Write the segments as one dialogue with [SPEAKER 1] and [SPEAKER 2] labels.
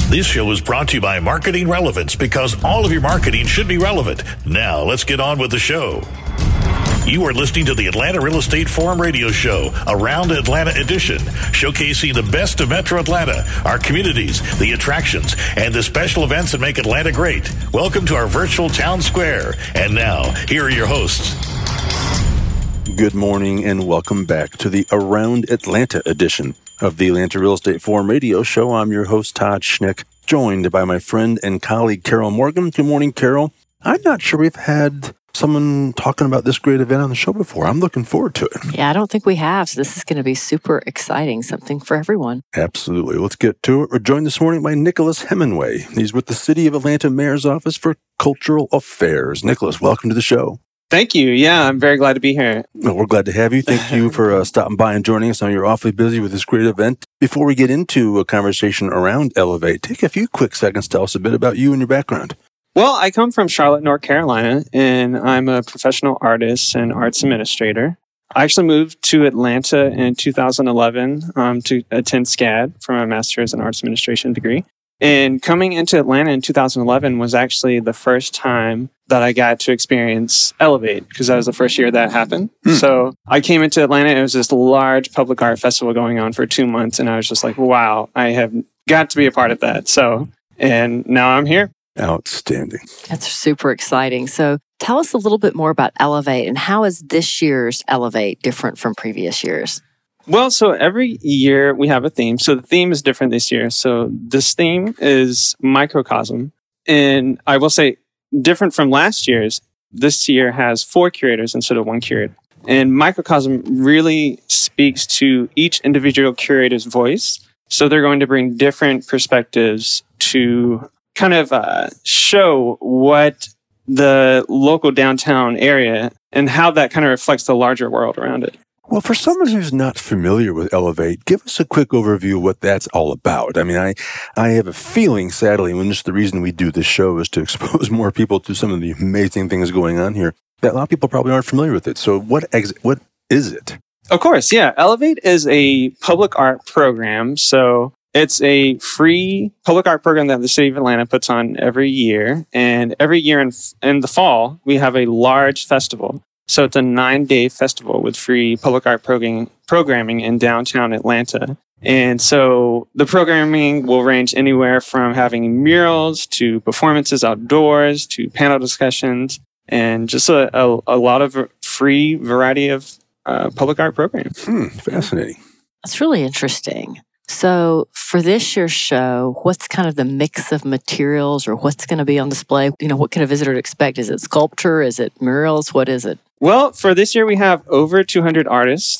[SPEAKER 1] This show is brought to you by Marketing Relevance, because all of your marketing should be relevant. Now, let's get on with the show. You are listening to the Atlanta Real Estate Forum radio show, Around Atlanta Edition, showcasing the best of Metro Atlanta, our communities, the attractions, and the special events that make Atlanta great. Welcome to our virtual town square. And now, here are your hosts.
[SPEAKER 2] Good morning and welcome back to the Around Atlanta edition of the Atlanta Real Estate Forum radio show. I'm your host, Todd Schnick, joined by my friend and colleague, Carol Morgan. Good morning, Carol. I'm not sure we've had someone talking about this great event on the show before. I'm looking forward to it.
[SPEAKER 3] Yeah, I don't think we have. So this is going to be super exciting, something for everyone.
[SPEAKER 2] Absolutely. Let's get to it. We're joined this morning by Nicholas Hemingway. He's with the City of Atlanta Mayor's Office for Cultural Affairs. Nicholas, welcome to the show.
[SPEAKER 4] Thank you. Yeah, I'm very glad to be here.
[SPEAKER 2] Well, we're glad to have you. Thank you for stopping by and joining us. I know you're awfully busy with this great event. Before we get into a conversation around Elevate, take a few quick seconds to tell us a bit about you and your background.
[SPEAKER 4] Well, I come from Charlotte, North Carolina, and I'm a professional artist and arts administrator. I actually moved to Atlanta in 2011 to attend SCAD for my master's in arts administration degree. And coming into Atlanta in 2011 was actually the first time that I got to experience Elevate, because that was the first year that happened. So I came into Atlanta, it was this large public art festival going on for 2 months, and I was just like, wow, I have got to be a part of that. And now I'm here.
[SPEAKER 2] Outstanding.
[SPEAKER 3] That's super exciting. So tell us a little bit more about Elevate, and how is this year's Elevate different from previous years?
[SPEAKER 4] Well, so every year we have a theme. So the theme is different this year. So this theme is microcosm. And I will say, different from last year's, this year has 4 curators instead of 1 curator. And microcosm really speaks to each individual curator's voice. So they're going to bring different perspectives to kind of show what the local downtown area and how that kind of reflects the larger world around it.
[SPEAKER 2] Well, for someone who's not familiar with Elevate, give us a quick overview of what that's all about. I mean, I have a feeling, sadly, when just the reason we do this show is to expose more people to some of the amazing things going on here, that a lot of people probably aren't familiar with it. So what is it?
[SPEAKER 4] Of course, yeah. Elevate is a public art program. So it's a free public art program that the City of Atlanta puts on every year. And every year in the fall, we have a large festival. So it's a 9-day festival with free public art programming in downtown Atlanta. And so the programming will range anywhere from having murals to performances outdoors to panel discussions and just a lot of free variety of public art programs.
[SPEAKER 2] Fascinating.
[SPEAKER 3] That's really interesting. So for this year's show, what's kind of the mix of materials, or what's going to be on display? You know, what can a visitor expect? Is it sculpture? Is it murals? What is it?
[SPEAKER 4] Well, for this year, we have over 200 artists.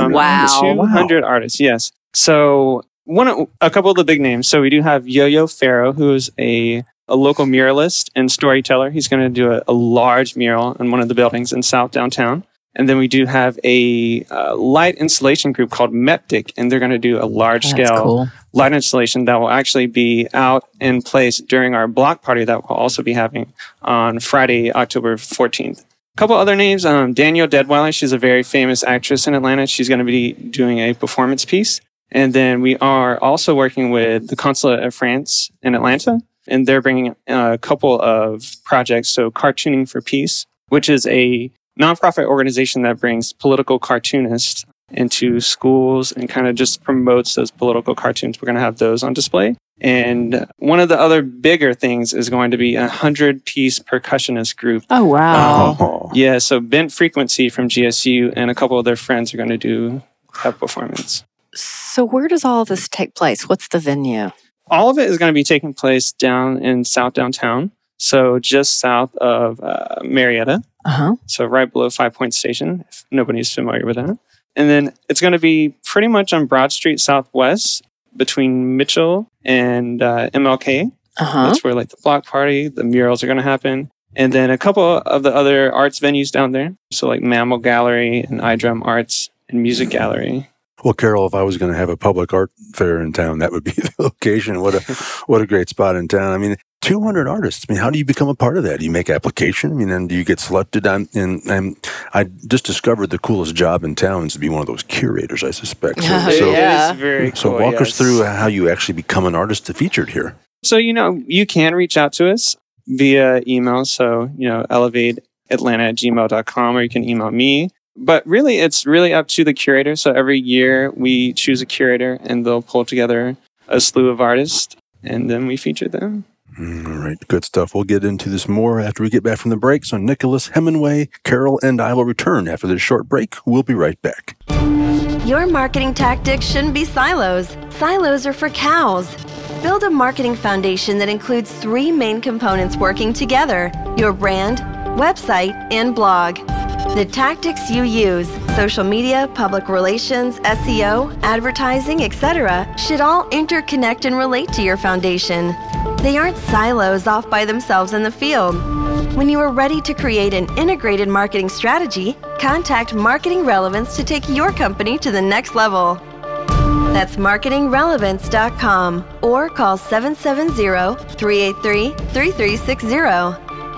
[SPEAKER 4] 200 artists, yes. So a couple of the big names. So we do have Yo-Yo Farrow, who's a local muralist and storyteller. He's going to do a large mural in one of the buildings in South Downtown. And then we do have a light installation group called Meptic, and they're going to do a large-scale light installation that will actually be out in place during our block party that we'll also be having on Friday, October 14th. A couple other names, Danielle Deadweiler, she's a very famous actress in Atlanta. She's going to be doing a performance piece. And then we are also working with the Consulate of France in Atlanta, and they're bringing a couple of projects. So Cartooning for Peace, which is a nonprofit organization that brings political cartoonists into schools and kind of just promotes those political cartoons. We're going to have those on display. And one of the other bigger things is going to be a 100-piece percussionist group.
[SPEAKER 3] Oh, wow.
[SPEAKER 2] Oh.
[SPEAKER 4] Yeah, so Bent Frequency from GSU and a couple of their friends are going to do that performance.
[SPEAKER 3] So where does all of this take place? What's the venue?
[SPEAKER 4] All of it is going to be taking place down in South Downtown. So just south of Marietta. So right below 5 Point Station, if nobody's familiar with that. And then it's going to be pretty much on Broad Street Southwest between Mitchell and MLK. That's where like the block party, the murals are going to happen. And then a couple of the other arts venues down there. So like Mammal Gallery and iDrum Arts and Music Gallery.
[SPEAKER 2] Well, Carol, if I was going to have a public art fair in town, that would be the location. What a great spot in town. I mean, 200 artists. I mean, how do you become a part of that? Do you make application? I mean, and do you get selected? And I just discovered the coolest job in town is to be one of those curators, I suspect.
[SPEAKER 4] It is very cool.
[SPEAKER 2] So walk us through how you actually become an artist featured here.
[SPEAKER 4] So, you can reach out to us via email. So, elevateatlanta@gmail.com, or you can email me. But really, it's really up to the curator. So every year we choose a curator and they'll pull together a slew of artists and then we feature them.
[SPEAKER 2] All right, good stuff. We'll get into this more after we get back from the break. So Nicholas Hemingway, Carol, and I will return after this short break. We'll be right back.
[SPEAKER 5] Your marketing tactics shouldn't be silos. Silos are for cows. Build a marketing foundation that includes 3 main components working together: your brand, website, and blog. The tactics you use, social media, public relations, SEO, advertising, etc., should all interconnect and relate to your foundation. They aren't silos off by themselves in the field. When you are ready to create an integrated marketing strategy, contact Marketing Relevance to take your company to the next level. That's marketingrelevance.com or call 770-383-3360.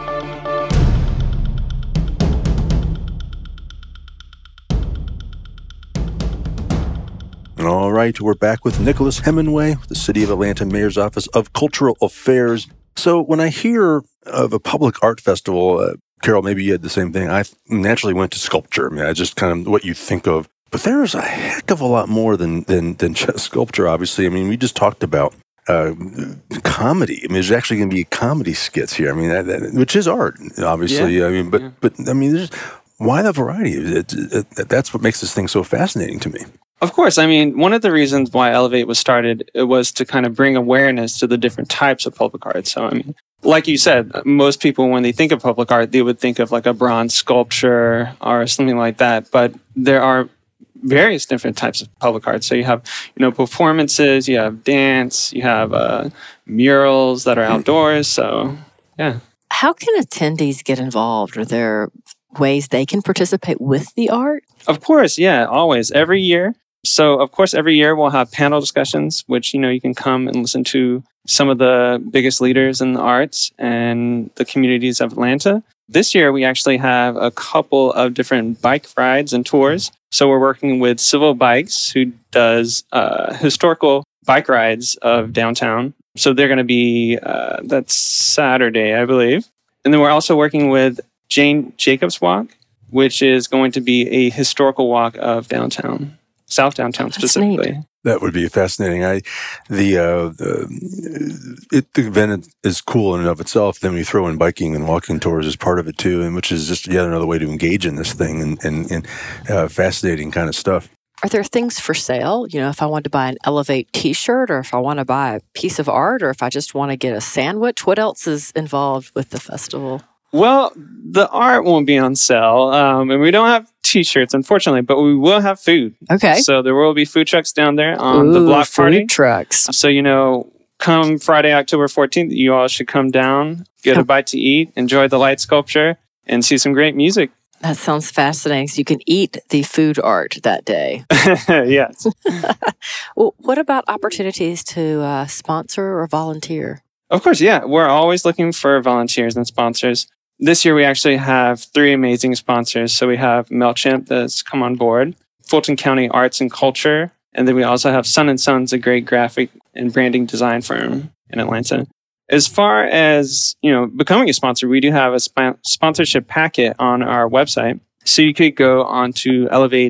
[SPEAKER 2] All right, we're back with Nicholas Hemingway, the City of Atlanta Mayor's Office of Cultural Affairs. So when I hear of a public art festival, Carol, maybe you had the same thing. I naturally went to sculpture. I mean, I just kind of what you think of. But there's a heck of a lot more than just sculpture, obviously. I mean, we just talked about comedy. I mean, there's actually going to be comedy skits here. I mean, which is art, obviously. Yeah. I mean, but I mean, why the variety? That's what makes this thing so fascinating to me.
[SPEAKER 4] Of course. I mean, one of the reasons why Elevate was started, it was to kind of bring awareness to the different types of public art. So, I mean, like you said, most people, when they think of public art, they would think of like a bronze sculpture or something like that. But there are various different types of public art. So you have, performances, you have dance, you have murals that are outdoors. So, yeah.
[SPEAKER 3] How can attendees get involved? Are there ways they can participate with the art?
[SPEAKER 4] Of course, yeah, always. Every year. So, of course, every year we'll have panel discussions, which, you can come and listen to some of the biggest leaders in the arts and the communities of Atlanta. This year, we actually have a couple of different bike rides and tours. So we're working with Civil Bikes, who does historical bike rides of downtown. So they're going to be, that's Saturday, I believe. And then we're also working with Jane Jacobs Walk, which is going to be a historical walk of downtown. South Downtown specifically.
[SPEAKER 3] Neat.
[SPEAKER 2] That would be fascinating. The event is cool in and of itself. Then we throw in biking and walking tours as part of it too, and which is just yet another way to engage in this thing and fascinating kind of stuff.
[SPEAKER 3] Are there things for sale? If I want to buy an Elevate T-shirt, or if I want to buy a piece of art, or if I just want to get a sandwich, what else is involved with the festival?
[SPEAKER 4] Well, the art won't be on sale, and we don't have T-shirts, unfortunately, but we will have food.
[SPEAKER 3] Okay.
[SPEAKER 4] So there will be food trucks down there on the block party.
[SPEAKER 3] Food trucks.
[SPEAKER 4] So, come Friday, October 14th, you all should come down, get a bite to eat, enjoy the light sculpture, and see some great music.
[SPEAKER 3] That sounds fascinating. So you can eat the food art that day.
[SPEAKER 4] Yes.
[SPEAKER 3] Well, what about opportunities to sponsor or volunteer?
[SPEAKER 4] Of course, yeah. We're always looking for volunteers and sponsors. This year, we actually have 3 amazing sponsors. So we have MailChimp that's come on board, Fulton County Arts and Culture, and then we also have Sun & Sons, a great graphic and branding design firm in Atlanta. As far as, becoming a sponsor, we do have a sponsorship packet on our website. So you could go on to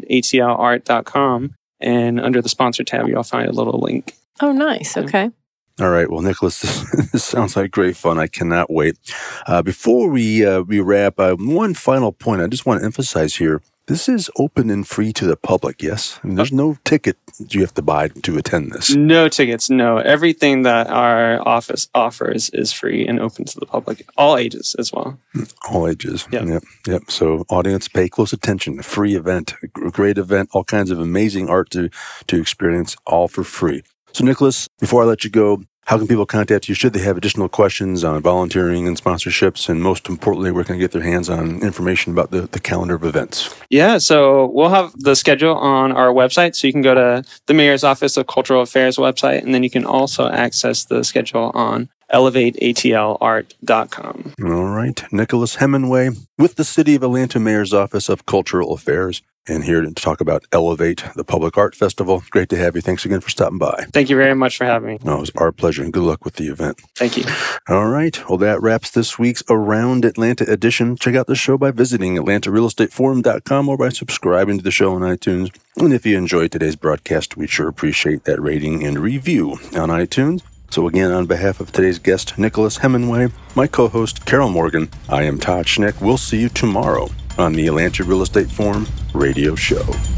[SPEAKER 4] elevateatlart.com, and under the sponsor tab, you'll find a little link.
[SPEAKER 3] Oh, nice. Okay.
[SPEAKER 2] All right. Well, Nicholas, this sounds like great fun. I cannot wait. Before we wrap, one final point I just want to emphasize here. This is open and free to the public, yes? I mean, there's no ticket you have to buy to attend this.
[SPEAKER 4] No tickets, no. Everything that our office offers is free and open to the public, all ages as well.
[SPEAKER 2] All ages. Yep. So audience, pay close attention. A free event, a great event, all kinds of amazing art to experience, all for free. So, Nicholas, before I let you go, how can people contact you should they have additional questions on volunteering and sponsorships? And most importantly, where can they get their hands on information about the calendar of events?
[SPEAKER 4] Yeah, so we'll have the schedule on our website. So you can go to the Mayor's Office of Cultural Affairs website, and then you can also access the schedule on elevateatlart.com.
[SPEAKER 2] All right. Nicholas Hemingway with the City of Atlanta Mayor's Office of Cultural Affairs, and here to talk about Elevate, the Public Art Festival. Great to have you. Thanks again for stopping by.
[SPEAKER 4] Thank you very much for having me.
[SPEAKER 2] No, it was our pleasure, and good luck with the event.
[SPEAKER 4] Thank you.
[SPEAKER 2] All right. Well, that wraps this week's Around Atlanta edition. Check out the show by visiting AtlantaRealEstateForum.com or by subscribing to the show on iTunes. And if you enjoyed today's broadcast, we'd sure appreciate that rating and review on iTunes. So again, on behalf of today's guest, Nicholas Hemingway, my co-host, Carol Morgan, I am Todd Schnick. We'll see you tomorrow on the Atlanta Real Estate Forum radio show.